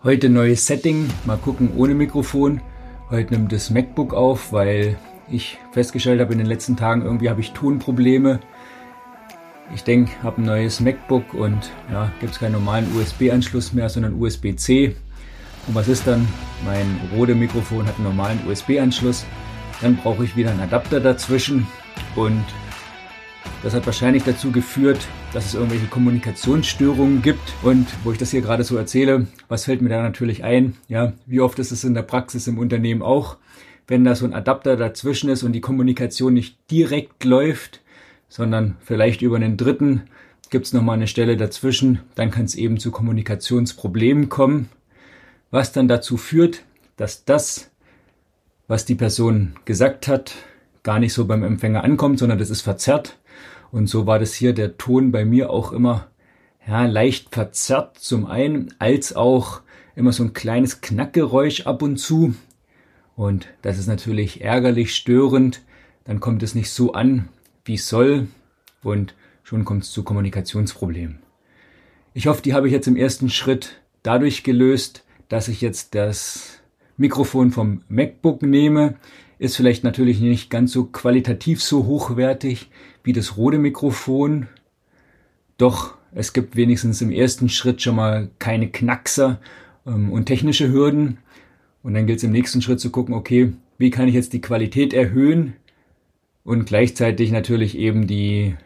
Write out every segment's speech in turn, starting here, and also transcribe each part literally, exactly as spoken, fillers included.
Heute neues Setting, mal gucken ohne Mikrofon. Heute nimmt das MacBook auf, weil ich festgestellt habe in den letzten Tagen, irgendwie habe ich Tonprobleme. Ich denke, ich habe ein neues MacBook und ja, gibt es keinen normalen U S B-Anschluss mehr, sondern U S B C. Und was ist dann? Mein Rode-Mikrofon hat einen normalen U S B-Anschluss. Dann brauche ich wieder einen Adapter dazwischen und das hat wahrscheinlich dazu geführt, dass es irgendwelche Kommunikationsstörungen gibt. Und wo ich das hier gerade so erzähle, was fällt mir da natürlich ein? Ja, wie oft ist es in der Praxis im Unternehmen auch, wenn da so ein Adapter dazwischen ist und die Kommunikation nicht direkt läuft, sondern vielleicht über einen Dritten, gibt es nochmal eine Stelle dazwischen, dann kann es eben zu Kommunikationsproblemen kommen, was dann dazu führt, dass das, was die Person gesagt hat, gar nicht so beim Empfänger ankommt, sondern das ist verzerrt. Und so war das hier der Ton bei mir auch immer ja, leicht verzerrt zum einen, als auch immer so ein kleines Knackgeräusch ab und zu. Und das ist natürlich ärgerlich, störend. Dann kommt es nicht so an, wie es soll. Und schon kommt es zu Kommunikationsproblemen. Ich hoffe, die habe ich jetzt im ersten Schritt dadurch gelöst, dass ich jetzt das Mikrofon vom MacBook nehme. Ist vielleicht natürlich nicht ganz so qualitativ so hochwertig wie das Rode-Mikrofon. Doch es gibt wenigstens im ersten Schritt schon mal keine Knackser ähm, und technische Hürden. Und dann gilt es im nächsten Schritt zu gucken, okay, wie kann ich jetzt die Qualität erhöhen und gleichzeitig natürlich eben die,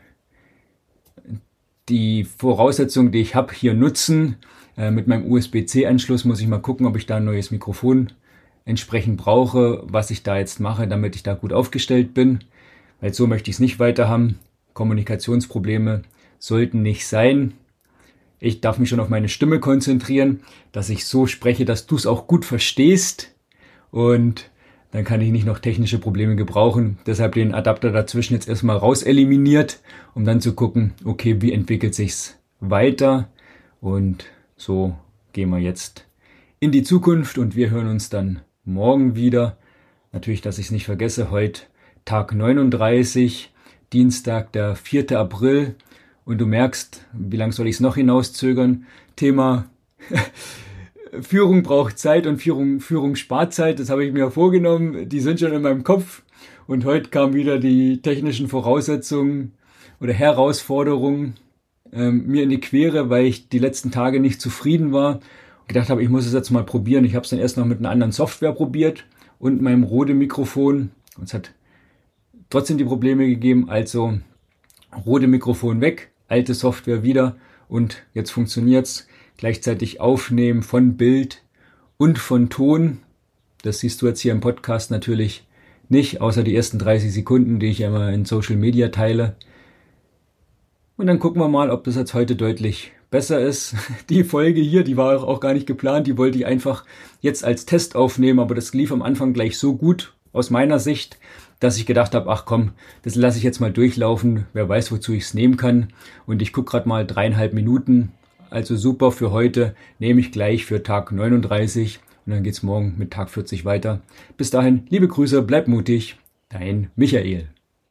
die Voraussetzungen, die ich habe, hier nutzen. Äh, mit meinem U S B C-Anschluss muss ich mal gucken, ob ich da ein neues Mikrofon entsprechend brauche, was ich da jetzt mache, damit ich da gut aufgestellt bin. Weil so möchte ich es nicht weiter haben. Kommunikationsprobleme sollten nicht sein. Ich darf mich schon auf meine Stimme konzentrieren, dass ich so spreche, dass du es auch gut verstehst. Und dann kann ich nicht noch technische Probleme gebrauchen. Deshalb den Adapter dazwischen jetzt erstmal raus eliminiert, um dann zu gucken, okay, wie entwickelt sich's weiter. Und so gehen wir jetzt in die Zukunft und wir hören uns dann morgen wieder. Natürlich, dass ich es nicht vergesse, heute Tag neununddreißig, Dienstag, der vierte April. Und du merkst, wie lange soll ich es noch hinauszögern? Thema Führung braucht Zeit und Führung, Führung spart Zeit. Das habe ich mir vorgenommen. Die sind schon in meinem Kopf. Und heute kamen wieder die technischen Voraussetzungen oder Herausforderungen ähm, mir in die Quere, weil ich die letzten Tage nicht zufrieden war. Gedacht habe, ich muss es jetzt mal probieren. Ich habe es dann erst noch mit einer anderen Software probiert und meinem Rode-Mikrofon. Und es hat trotzdem die Probleme gegeben. Also Rode-Mikrofon weg, alte Software wieder und jetzt funktioniert's. Gleichzeitig Aufnehmen von Bild und von Ton. Das siehst du jetzt hier im Podcast natürlich nicht, außer die ersten dreißig Sekunden, die ich immer in Social Media teile. Und dann gucken wir mal, ob das jetzt heute deutlich besser ist. Die Folge hier, die war auch gar nicht geplant, die wollte ich einfach jetzt als Test aufnehmen, aber das lief am Anfang gleich so gut aus meiner Sicht, dass ich gedacht habe, ach komm, das lasse ich jetzt mal durchlaufen, wer weiß, wozu ich es nehmen kann. Und ich gucke gerade mal dreieinhalb Minuten, also super für heute, nehme ich gleich für Tag neununddreißig und dann geht's morgen mit Tag vierzig weiter. Bis dahin, liebe Grüße, bleib mutig, dein Michael.